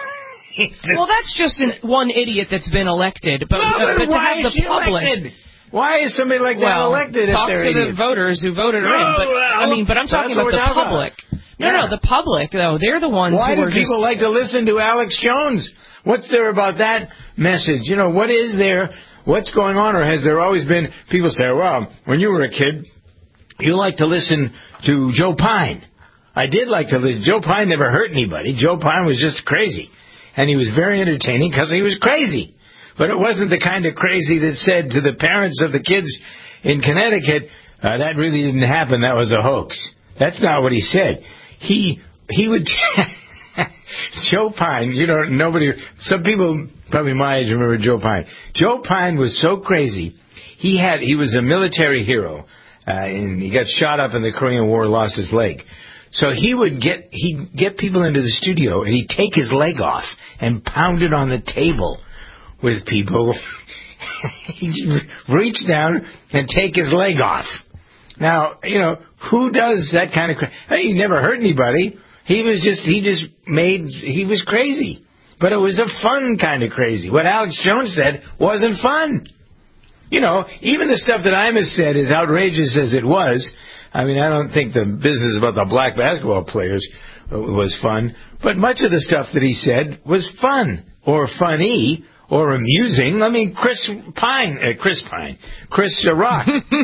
S4: Well, that's just an, one idiot that's been elected, but,
S2: no,
S4: uh,
S2: but,
S4: but to
S2: why
S4: have
S2: is
S4: the
S2: she
S4: public.
S2: Elected? Why is somebody like
S4: well,
S2: that elected if
S4: talk
S2: they're
S4: to
S2: idiots?
S4: the voters who voted her
S2: no,
S4: in. But
S2: well,
S4: I mean, but I'm talking about the public.
S2: About.
S4: No,
S2: yeah.
S4: no, the public though. They're the ones
S2: Why
S4: who
S2: do
S4: are
S2: people
S4: just...
S2: like to listen to Alex Jones? What's there about that message? You know, what is there? What's going on? Or has there always been people say, well, when you were a kid, you liked to listen to Joe Pine. I did like to listen. Joe Pine never hurt anybody. Joe Pine was just crazy. And he was very entertaining because he was crazy. But it wasn't the kind of crazy that said to the parents of the kids in Connecticut, uh, that really didn't happen. That was a hoax. That's not what he said. He he would Joe Pine, you know, nobody, some people probably my age remember Joe Pine. Joe Pine was so crazy. He had, he was a military hero, uh, and he got shot up in the Korean War, lost his leg. So he would get, he'd get people into the studio, and he'd take his leg off and pound it on the table with people. He'd reach down and take his leg off. Now, you know, who does that kind of cra- hey, he never hurt anybody. He was just, he just made, he was crazy. But it was a fun kind of crazy. What Alex Jones said wasn't fun. You know, even the stuff that Imus said, as outrageous as it was, I mean, I don't think the business about the black basketball players was fun, but much of the stuff that he said was fun, or funny, or amusing. I mean, Chris Pine, uh, Chris Pine, Chris uh, Rock.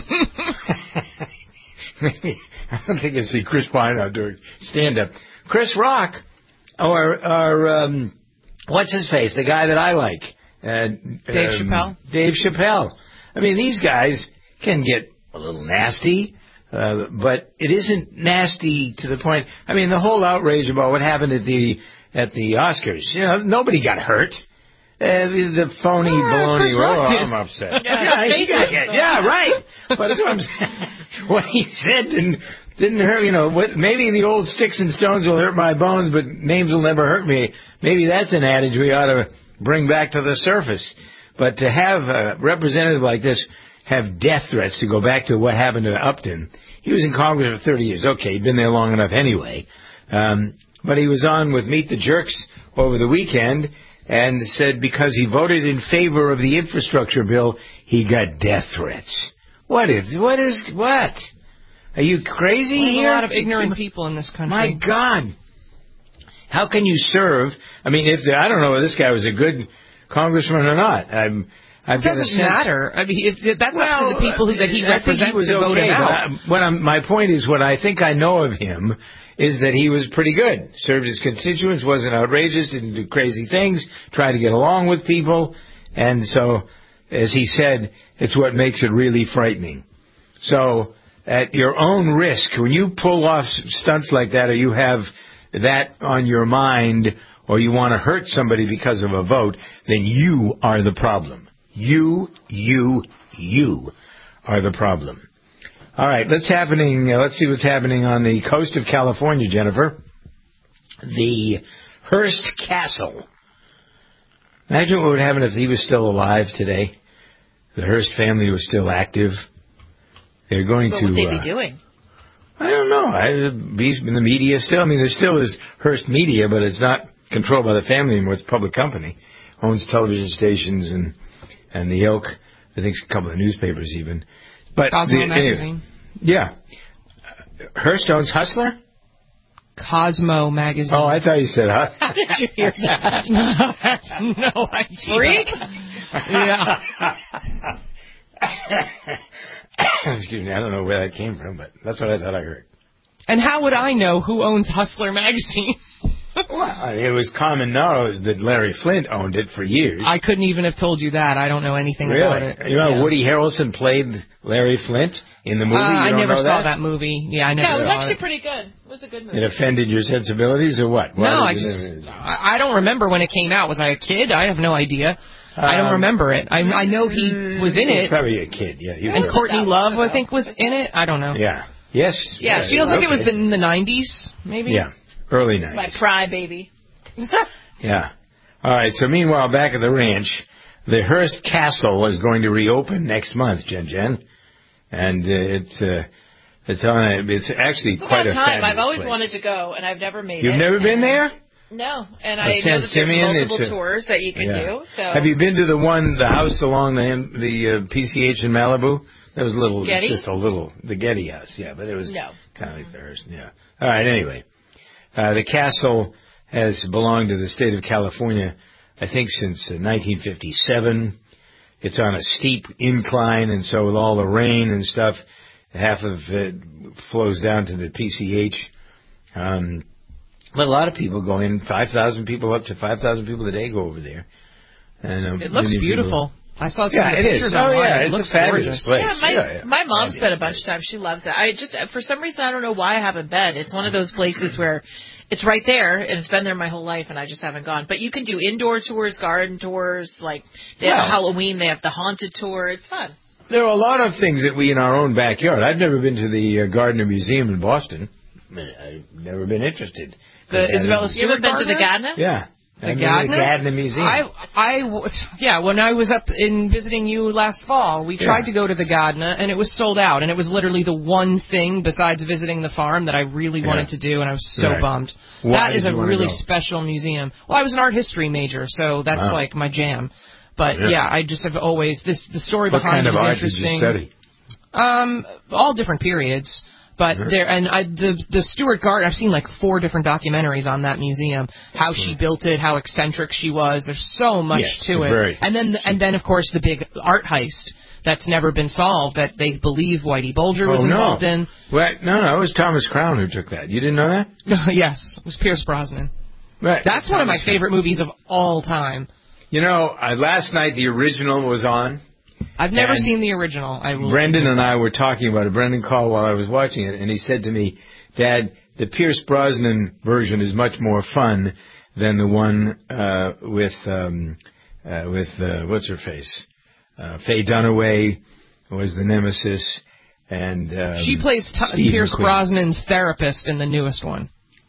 S2: Maybe, I don't think I see Chris Pine out doing stand-up. Chris Rock, or, or um, what's his face, the guy that I like? Uh,
S4: Dave
S2: um,
S4: Chappelle?
S2: Dave Chappelle. I mean, these guys can get a little nasty, uh, but it isn't nasty to the point. I mean, the whole outrage about what happened at the at the Oscars. You know, nobody got hurt. Uh, the, the phony oh, baloney. Oh, I'm upset.
S3: Yeah,
S2: yeah, he got, yeah, yeah, right. But that's what I'm saying. What he said didn't didn't hurt. You know, what, maybe the old sticks and stones will hurt my bones, but names will never hurt me. Maybe that's an adage we ought to bring back to the surface. But to have a representative like this have death threats, to go back to what happened to Upton, he was in Congress for thirty years. Okay, he'd been there long enough anyway. Um, but he was on with Meet the Jerks over the weekend and said because he voted in favor of the infrastructure bill, he got death threats. What is, what is, what? Are you crazy
S4: There's
S2: here?
S4: a lot of ignorant people in this country.
S2: My God. How can you serve? I mean, if the, I don't know whether this guy was a good congressman or not. I'm, I've
S4: it
S2: got a
S4: doesn't
S2: sense,
S4: matter. I mean, if, if that's
S2: well,
S4: up to the people who, that he
S2: I think
S4: represents
S2: he was
S4: to vote
S2: okay,
S4: him
S2: but
S4: out.
S2: I, what I'm, my point is, what I think I know of him is that he was pretty good. Served his constituents, wasn't outrageous, didn't do crazy things, tried to get along with people, and so, as he said, it's what makes it really frightening. So, at your own risk, when you pull off stunts like that, or you have that on your mind, or you want to hurt somebody because of a vote, then you are the problem. You, you, you are the problem. All right, let's happening. Uh, let's see what's happening on the coast of California, Jennifer. The Hearst Castle. Imagine what would happen if he was still alive today. The Hearst family was still active. They're going
S3: what
S2: to.
S3: What would they
S2: uh,
S3: be doing?
S2: I don't know. I, be in the media still. I mean, there still is Hearst Media, but it's not controlled by the family anymore. It's a public company. Owns television stations and and the Elk. I think a couple of newspapers even. But
S4: Cosmo
S2: the,
S4: magazine.
S2: Yeah. Hearst owns Hustler?
S4: Cosmo magazine.
S2: Oh, I thought you said huh?
S3: How did you hear that?
S4: No idea.
S3: Freak?
S4: Yeah.
S2: Excuse me, I don't know where that came from, but that's what I thought I heard.
S4: And how would I know who owns Hustler magazine?
S2: Well, it was common knowledge that Larry Flint owned it for years.
S4: I couldn't even have told you that. I don't know anything
S2: really?
S4: about it.
S2: You know,
S4: yeah.
S2: Woody Harrelson played Larry Flint in the movie?
S4: Uh,
S2: you
S4: I
S2: don't
S4: never
S2: know
S4: saw
S2: that?
S4: that movie. Yeah, I never
S3: Yeah, it was
S4: saw
S3: actually
S4: it.
S3: pretty good. It was a good movie.
S2: It offended your sensibilities or what? Why
S4: no, I
S2: you
S4: just,
S2: never...
S4: I I don't remember when it came out. Was I a kid? I have no idea. Um, I don't remember it. I, I know he was in
S2: He was
S4: it.
S2: probably a kid, yeah. He was
S4: And Courtney Love, I think, was in it. I don't know.
S2: Yeah. Yes.
S4: Yeah,
S2: yeah,
S4: feels like
S2: okay.
S4: it was in the nineties, maybe.
S2: Yeah, early
S3: My
S2: nineties.
S3: cry baby.
S2: Yeah. All right, so meanwhile, back at the ranch, the Hearst Castle is going to reopen next month, Jen Jen. And uh, it's, uh, it's on a, it's actually
S3: It's
S2: quite
S3: about
S2: a
S3: time.
S2: fabulous
S3: I've always
S2: place.
S3: wanted to go, and I've never made
S2: You've
S3: it.
S2: never been there?
S3: No, and
S2: Uh,
S3: I
S2: San
S3: know that
S2: Simeon,
S3: there's multiple
S2: it's a-
S3: tours that you can
S2: Yeah.
S3: do. So
S2: Have you been to the one, the house along the the uh, P C H in Malibu? That was a little,
S3: Getty?
S2: just a little, the Getty House, yeah, but it was
S3: No.
S2: kind of like the Hearst, yeah. All right, anyway, uh, the castle has belonged to the state of California, I think, since uh, nineteen fifty-seven. It's on a steep incline, and so with all the rain and stuff, half of it flows down to the P C H. Um, but a lot of people go in. Five thousand people, up to five thousand people a day go over there. And um,
S4: It looks
S2: many
S4: beautiful.
S2: People,
S4: I saw some
S2: yeah,
S4: of the
S2: it
S4: pictures
S2: is. Oh,
S4: online.
S2: yeah,
S4: It
S2: it's
S4: looks
S2: a fabulous
S4: gorgeous.
S2: place.
S3: Yeah, my
S2: Yeah, yeah.
S3: my mom's been a bunch of times. She loves it. I just for some reason I don't know why I haven't been. It's one of those places where it's right there, and it's been there my whole life, and I just haven't gone. But you can do indoor tours, garden tours, like they have
S2: Wow.
S3: Halloween, they have the haunted tour. It's fun.
S2: There are a lot of things that we in our own backyard. I've never been to the uh, Gardner Museum in Boston. I've never been interested.
S4: The Isabella
S3: You ever
S4: Stewart
S3: been to the
S4: Gardner?
S3: Gardner?
S2: Yeah.
S4: The
S2: I've been to the
S4: Gardner?
S2: Gardner Museum.
S4: I, I was, yeah, when I was up in visiting you last fall, we tried
S2: Yeah.
S4: to go to the Gardner, and it was sold out, and it was literally the one thing besides visiting the farm that I really
S2: Yeah.
S4: wanted to do, and I was so
S2: Right.
S4: bummed.
S2: Why
S4: that
S2: did
S4: is a
S2: you wanna
S4: really
S2: go?
S4: special museum. Well, I was an art history major, so that's
S2: Wow.
S4: like my jam. But
S2: Yeah.
S4: yeah, I just have always, this the story
S2: What
S4: behind
S2: kind of
S4: it is
S2: art did you
S4: interesting.
S2: study?
S4: Um, all different periods. But
S2: Mhm.
S4: there, and I, the the Stewart Gardner, I've seen like four different documentaries on that museum. How she built it, how eccentric she was. There's so much
S2: Yes,
S4: to it.
S2: very.
S4: And then, and then of course the big art heist that's never been solved that they believe Whitey Bulger was
S2: oh, no.
S4: involved in.
S2: Well, no, no, it was Thomas Crown who took that. You didn't know that?
S4: Yes, it was Pierce Brosnan.
S2: Right.
S4: That's one of my
S2: Thomas Crown.
S4: favorite movies of all time.
S2: You know, uh, last night the original was on.
S4: I've never
S2: And
S4: seen the original. I will.
S2: Brendan and I were talking about it. Brendan called while I was watching it, and he said to me, Dad, the Pierce Brosnan version is much more fun than the one uh, with, um, uh, with uh, what's her face? Uh, Faye Dunaway was the nemesis, and um,
S4: She plays t-
S2: Steve
S4: Pierce
S2: McQueen.
S4: Brosnan's therapist in the newest one.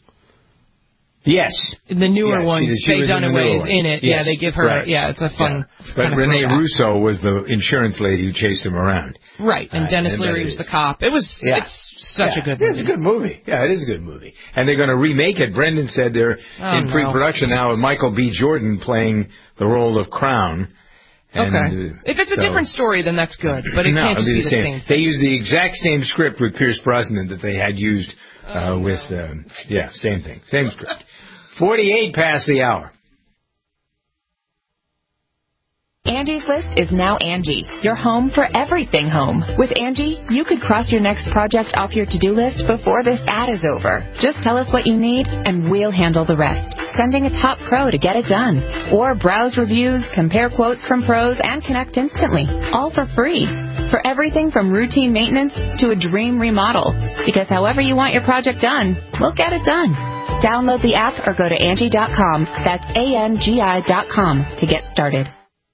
S2: Yes.
S4: In the newer
S2: Yeah,
S4: one,
S2: she- she
S4: Faye
S2: was in the
S4: Dunaway
S2: newer
S4: is
S2: one.
S4: in it.
S2: Yes,
S4: Yeah, they give her.
S2: right.
S4: Yeah, it's a fun.
S2: Yeah. But
S4: kind of
S2: Renee
S4: throwback.
S2: Russo was the insurance lady who chased him around.
S4: Right, and
S2: Uh,
S4: Dennis
S2: and
S4: Leary
S2: that
S4: was
S2: is-
S4: the cop. It was.
S2: Yeah.
S4: It's such
S2: Yeah,
S4: a good movie.
S2: It's a good movie. Yeah, it is a good movie. And they're going to remake it. Brendan said they're
S4: Oh,
S2: in
S4: no.
S2: pre-production now with Michael B. Jordan playing the role of Crown. And,
S4: Okay.
S2: uh,
S4: If it's a
S2: so-
S4: different story, then that's good. But it
S2: no,
S4: can't
S2: it'll
S4: just
S2: be
S4: be
S2: the
S4: the
S2: same.
S4: same.
S2: They used the exact same script with Pierce Brosnan that they had used uh,
S4: Oh,
S2: with, um, yeah, same thing, same script. forty-eight past the hour.
S1: Angie's List is now Angie, your home for everything home. With Angie, you could cross your next project off your to-do list before this ad is over. Just tell us what you need, and we'll handle the rest. Sending a top pro to get it done. Or browse reviews, compare quotes from pros, and connect instantly. All for free. For everything from routine maintenance to a dream remodel. Because however you want your project done, we'll get it done. Download the app or go to Angie dot com. That's A N G I dot com to get started.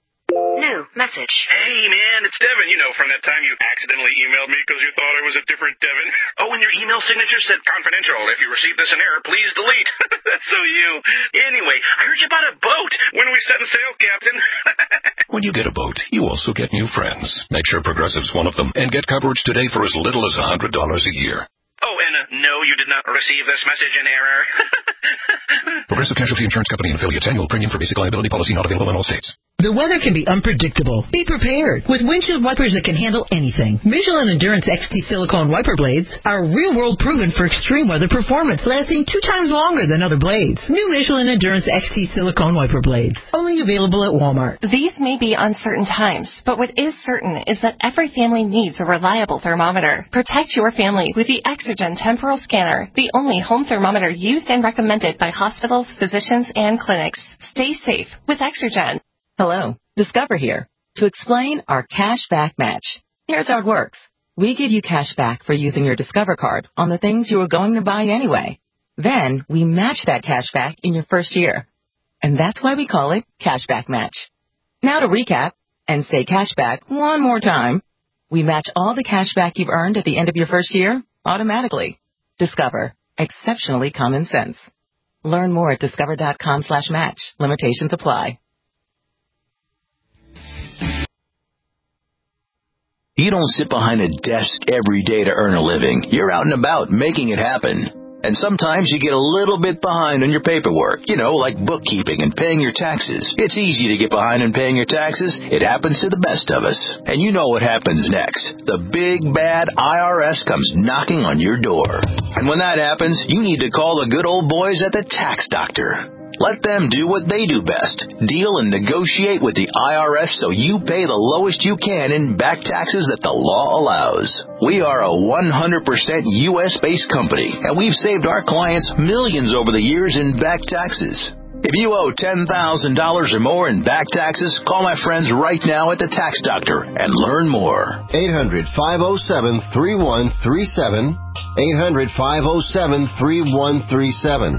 S10: New message. Hey, man, it's Devin. You know, from that time you accidentally emailed me because you thought I was a different Devin. Oh, and your email signature said confidential. If you received this in error, please delete. That's so you. Anyway, I heard you bought a boat. When are we setting sail, Captain?
S6: When you get a boat, you also get new friends. Make sure Progressive's one of them and get coverage today for as little as one hundred dollars a year.
S10: Oh, and uh, no, you did not receive this message in error.
S6: Progressive Casualty Insurance Company and affiliates. Annual premium for basic liability policy not available in all states.
S19: The weather can be unpredictable. Be prepared with windshield wipers that can handle anything. Michelin Endurance X T silicone wiper blades are real-world proven for extreme weather performance, lasting two times longer than other blades. New Michelin Endurance X T silicone wiper blades, only available at Walmart.
S18: These may be uncertain times, but what is certain is that every family needs a reliable thermometer. Protect your family with the Exergen Temporal Scanner, the only home thermometer used and recommended by hospitals, physicians, and clinics. Stay safe with Exergen.
S11: Hello, Discover here to explain our cash back match. Here's how it works. We give you cash back for using your Discover card on the things you were going to buy anyway. Then we match that cash back in your first year. And that's why we call it Cash Back Match. Now to recap and say cash back one more time. We match all the cash back you've earned at the end of your first year automatically. Discover. Exceptionally common sense. Learn more at discover.com slash match. Limitations apply.
S12: You don't sit behind a desk every day to earn a living. You're out and about making it happen. And sometimes you get a little bit behind on your paperwork, you know, like bookkeeping and paying your taxes. It's easy to get behind on paying your taxes. It happens to the best of us. And you know what happens next. The big, bad I R S comes knocking on your door. And when that happens, you need to call the good old boys at the Tax Doctor. Let them do what they do best. Deal and negotiate with the I R S so you pay the lowest you can in back taxes that the law allows. We are a one hundred percent U S based company, and we've saved our clients millions over the years in back taxes. If you owe ten thousand dollars or more in back taxes, call my friends right now at the Tax Doctor and learn more.
S13: eight hundred, five oh seven, three one three seven. eight hundred, five oh seven, three one three seven.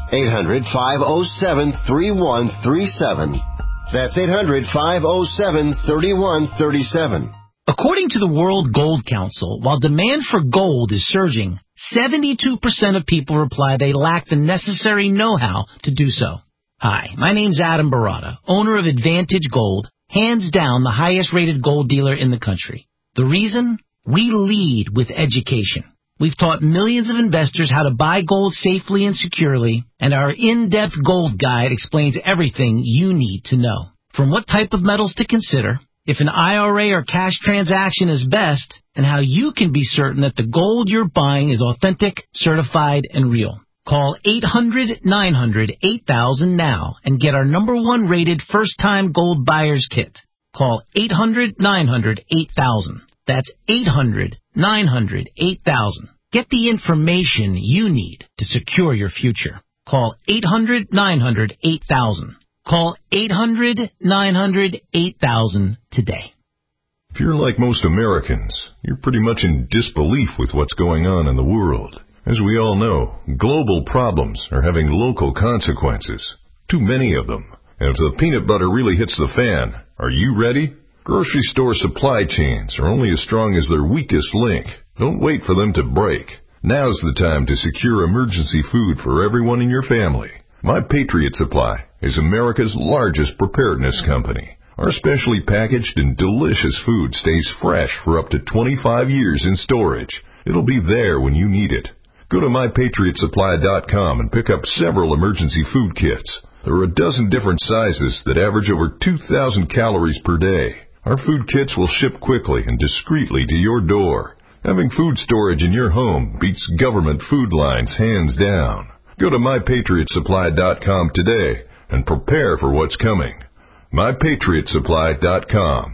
S13: eight hundred, five oh seven, three one three seven. That's eight hundred, five oh seven, three one three seven.
S8: According to the World Gold Council, while demand for gold is surging, seventy-two percent of people reply they lack the necessary know-how to do so. Hi, my name's Adam Barata, owner of Advantage Gold, hands down the highest-rated gold dealer in the country. The reason? We lead with education. We've taught millions of investors how to buy gold safely and securely, and our in-depth gold guide explains everything you need to know. From what type of metals to consider, if an I R A or cash transaction is best, and how you can be certain that the gold you're buying is authentic, certified, and real. Call eight hundred, nine hundred, eight thousand now and get our number one rated first-time gold buyer's kit. Call eight hundred, nine hundred, eight thousand. That's eight hundred, nine hundred, eight thousand. Get the information you need to secure your future. Call eight hundred, nine hundred, eight thousand. Call eight hundred, nine hundred, eight thousand today.
S7: If you're like most Americans, you're pretty much in disbelief with what's going on in the world. As we all know, global problems are having local consequences. Too many of them. And if the peanut butter really hits the fan, are you ready? Grocery store supply chains are only as strong as their weakest link. Don't wait for them to break. Now's the time to secure emergency food for everyone in your family. My Patriot Supply is America's largest preparedness company. Our specially packaged and delicious food stays fresh for up to twenty-five years in storage. It'll be there when you need it. Go to my patriot supply dot com and pick up several emergency food kits. There are a dozen different sizes that average over two thousand calories per day. Our food kits will ship quickly and discreetly to your door. Having food storage in your home beats government food lines hands down. Go to my patriot supply dot com today and prepare for what's coming. my patriot supply dot com.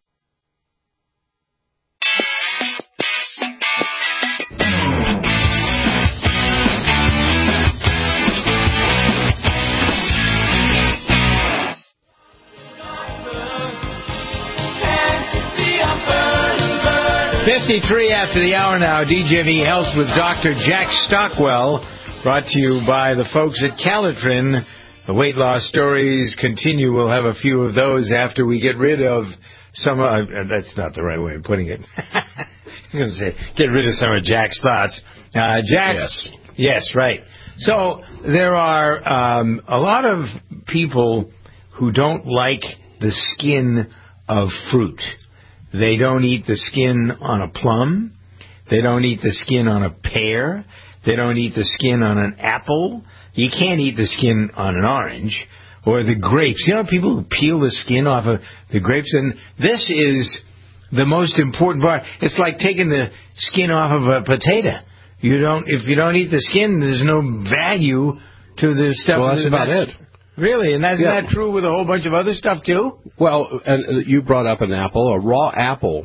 S2: fifty-three after the hour now. D J V Health with Doctor Jack Stockwell, brought to you by the folks at Calitrin. The weight loss stories continue. We'll have a few of those after we get rid of some. Uh, that's not the right way of putting it. I'm going to say get rid of some of Jack's thoughts. Uh, Jack, yes, yes, right. So there are um, a lot of people who don't like the skin of fruit. They don't eat the skin on a plum. They don't eat the skin on a pear. They don't eat the skin on an apple. You can't eat the skin on an orange or the grapes. You know people who peel the skin off of the grapes? And this is the most important part. It's like taking the skin off of a potato. You don't, if you don't eat the skin, there's no value to the stuff.
S25: Well, that's about it.
S2: Really? And that's
S25: yeah.
S2: not true with a whole bunch of other stuff, too?
S25: Well, and you brought up an apple, a raw apple,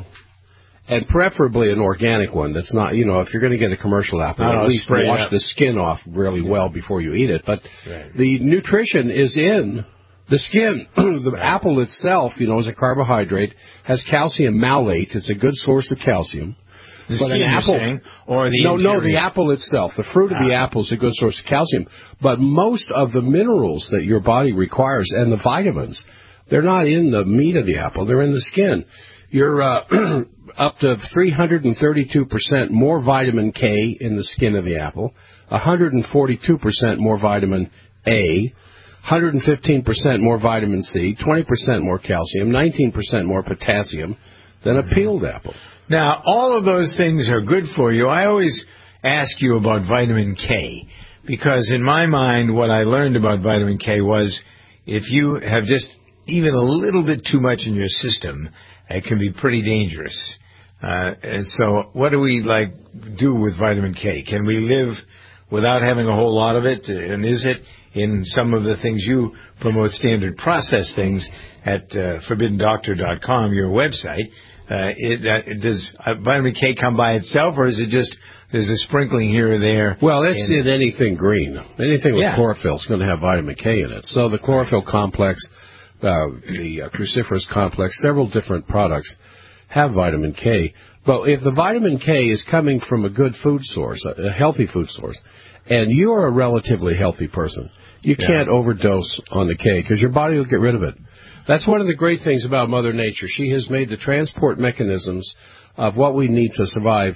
S25: and preferably an organic one that's not, you know, if you're going to get a commercial apple,
S2: at
S25: know, least wash the skin off really yeah. well before you eat it. But right. the nutrition is in the skin. The right. apple itself, you know, is a carbohydrate, has calcium malate. It's a good source of calcium.
S2: The
S25: but
S2: skin,
S25: an apple,
S2: you're saying, or the
S25: no,
S2: interior?
S25: no, the apple itself. The fruit of the
S2: ah.
S25: apple is a good source of calcium. But most of the minerals that your body requires and the vitamins, they're not in the meat of the apple. They're in the skin. You're uh, up to three hundred thirty-two percent more vitamin K in the skin of the apple, one hundred forty-two percent more vitamin A, one hundred fifteen percent more vitamin C, twenty percent more calcium, nineteen percent more potassium than a peeled apple.
S2: Now, all of those things are good for you. I always ask you about vitamin K because in my mind what I learned about vitamin K was if you have just even a little bit too much in your system, it can be pretty dangerous. Uh, and so what do we like do with vitamin K? Can we live without having a whole lot of it? And is it in some of the things you promote, standard process things at uh, forbidden doctor dot com, your website? Uh, it, uh, does uh, vitamin K come by itself, or is it just there's a sprinkling here or there?
S25: Well, it's in anything green. Anything with
S2: yeah.
S25: chlorophyll is going to have vitamin K in it. So the chlorophyll complex, uh, the uh, cruciferous complex, several different products have vitamin K. But if the vitamin K is coming from a good food source, a healthy food source, and you're a relatively healthy person, you yeah. can't overdose on the K because your body will get rid of it. That's one of the great things about Mother Nature. She has made the transport mechanisms of what we need to survive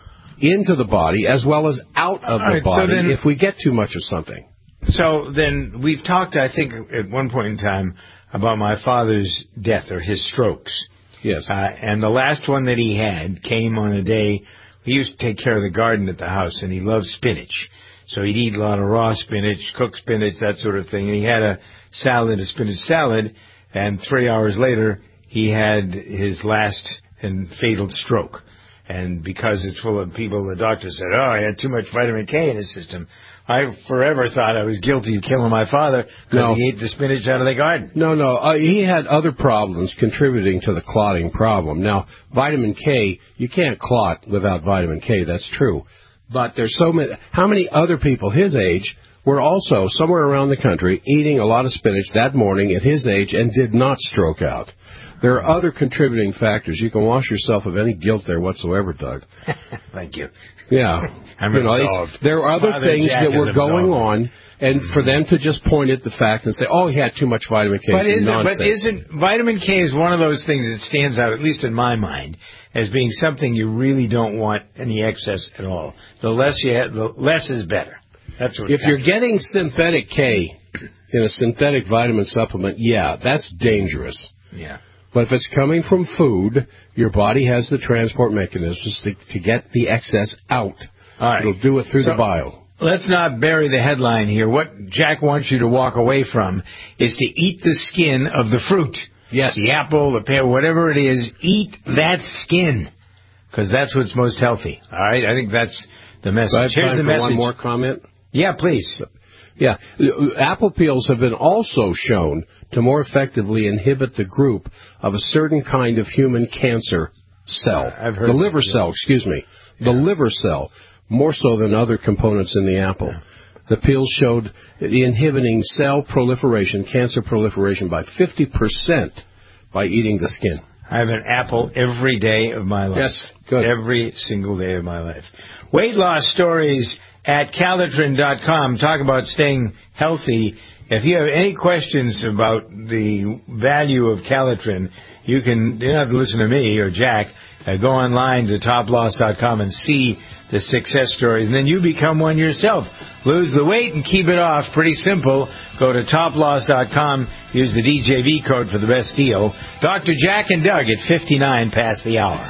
S25: into the body as well as out of the right, body so then, if we get too much of something.
S2: So then we've talked, I think, at one point in time about my father's death or his strokes.
S25: Yes.
S2: Uh, and the last one that he had came on a day. He used to take care of the garden at the house, and he loved spinach. So he'd eat a lot of raw spinach, cooked spinach, that sort of thing. And he had a salad, a spinach salad, and three hours later he had his last and fatal stroke. And because it's full of people, the doctor said, oh, he had too much vitamin K in his system. I forever thought I was guilty of killing my father because no. he ate the spinach out of the garden.
S25: No, no. Uh, he had other problems contributing to the clotting problem. Now, vitamin K, you can't clot without vitamin K. That's true. But there's so many. How many other people his age were also somewhere around the country eating a lot of spinach that morning at his age and did not stroke out? There are other contributing factors. You can wash yourself of any guilt there whatsoever, Doug.
S2: Thank you.
S25: Yeah.
S2: I'm
S25: you know,
S2: absolved.
S25: There are other
S2: Father
S25: things
S2: Jack
S25: that were going on, and
S2: mm-hmm.
S25: for them to just point at the fact and say, oh, he had too much vitamin K
S2: but
S25: is
S2: isn't,
S25: nonsense.
S2: But isn't vitamin K is one of those things that stands out, at least in my mind, as being something you really don't want any excess at all. The less you have, the less is better. That's what.
S25: If you're getting synthetic K in a synthetic vitamin supplement, yeah, that's dangerous.
S2: Yeah.
S25: But if it's coming from food, your body has the transport mechanisms to, to get the excess out.
S2: All right.
S25: It'll do it through
S2: so,
S25: the bile.
S2: Let's not bury the headline here. What Jack wants you to walk away from is to eat the skin of the fruit.
S25: Yes.
S2: The apple, the pear, whatever it is, eat that skin because that's what's most healthy. All right? I think that's the message.
S25: So I have
S2: Here's
S25: time
S2: the
S25: for
S2: message.
S25: One more comment?
S2: Yeah, please.
S25: Yeah. Apple peels have been also shown to more effectively inhibit the group of a certain kind of human cancer cell.
S2: I've heard
S25: the liver
S2: that,
S25: cell,
S2: yeah.
S25: excuse me.
S2: Yeah.
S25: The liver cell, more so than other components in the apple. Yeah. The peels showed inhibiting cell proliferation, cancer proliferation by fifty percent by eating the skin.
S2: I have an apple every day of my life.
S25: Yes, good.
S2: Every single day of my life. Weight loss stories at Calitrin dot com. Talk about staying healthy. If you have any questions about the value of Calitrin, you can, you don't have to listen to me or Jack. Uh, go online to top loss dot com and see the success stories. And then you become one yourself. Lose the weight and keep it off. Pretty simple. Go to top loss dot com. Use the D J V code for the best deal. Doctor Jack and Doug at fifty-nine past the hour.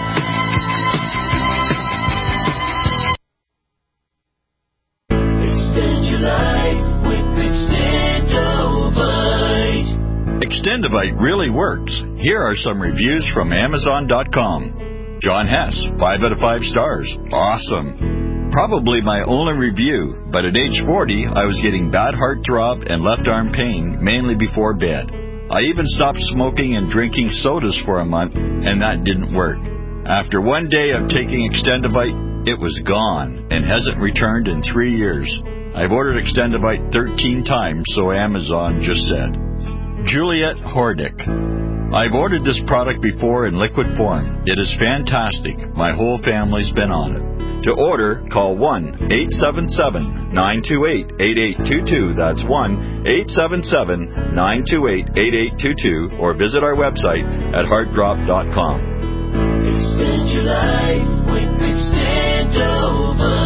S15: Extendivite really works. Here are some reviews from Amazon dot com. John Hess, five out of five stars. Awesome. Probably my only review, but at age forty, I was getting bad heart throb and left arm pain, mainly before bed. I even stopped smoking and drinking sodas for a month, and that didn't work. After one day of taking Extendivite, it was gone and hasn't returned in three years. I've ordered Extendivite thirteen times, so Amazon just said. Juliet Hordick. I've ordered this product before in liquid form. It is fantastic. My whole family's been on it. To order, call one eight seven seven, nine two eight, eight eight two two. That's one eight seven seven, nine two eight, eight eight two two. Or visit our website at heart drop dot com.
S16: Extend your life with Extendovite.